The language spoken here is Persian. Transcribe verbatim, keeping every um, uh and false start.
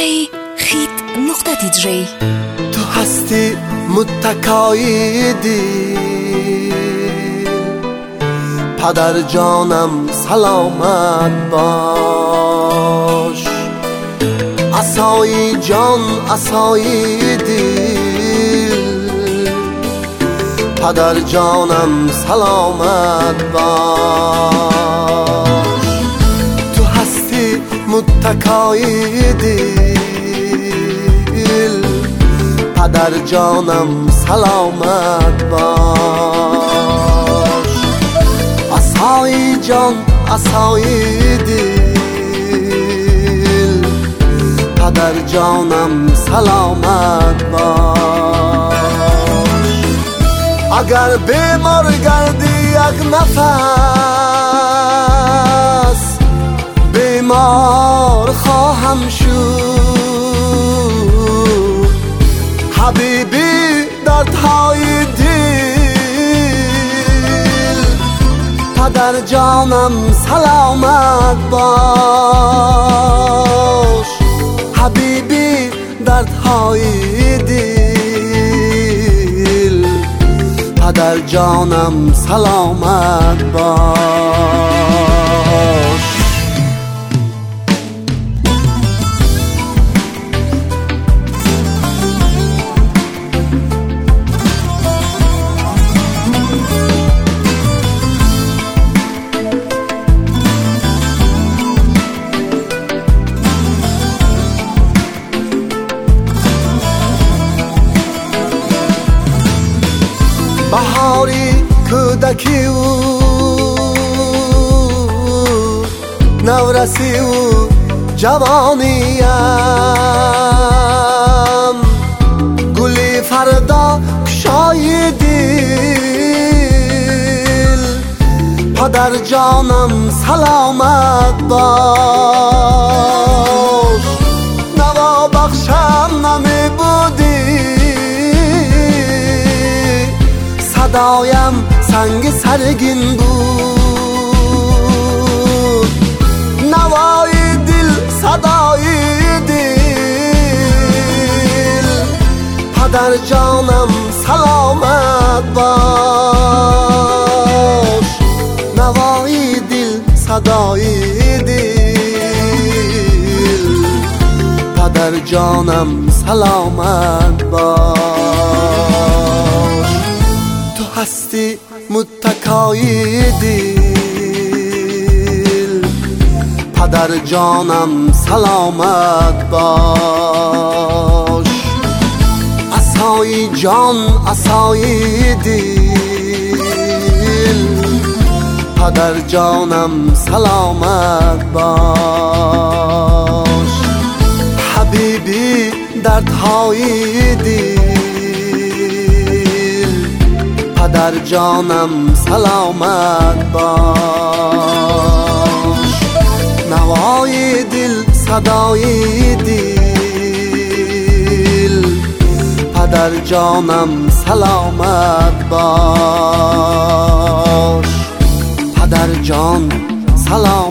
دی خیت نقطه دی جی. تو هستی متکای دل، پدر جانم سلامت باش. عصای جان عصای دل، پدر جانم سلامت باش. تو هستی متکای دل، پدر جانم سلامت باش. عصای جان عصای دل، پدر جانم سلامت باش. اگر بیمار گردی یک نفس، بیمار خواهم شد. حبیبی دردهای دل، پدر جانم سلامت باش. حبیبی دردهای دل، پدر جانم سلامت باش. بهاری کودکی و نورسی و جوانیم، گلی فردا کشای دل، پدر جانم سلامت باش. نوا بخشم نمی بودی، صدایم سنگ سرگین بود. نوای دل صدای دل، پدر جانم سلامت باش. نوای دل صدای دل، پدر جانم سلامت باش. تو هستی متکای دل، پدر جانم سلامت باش. عصای جان عصای دل، پدر جانم سلامت باش. حبیبی دردهای دل، پدر جانم سلامت باش. نوای دل صدای دل، پدر جانم سلامت باش. پدر جان سلام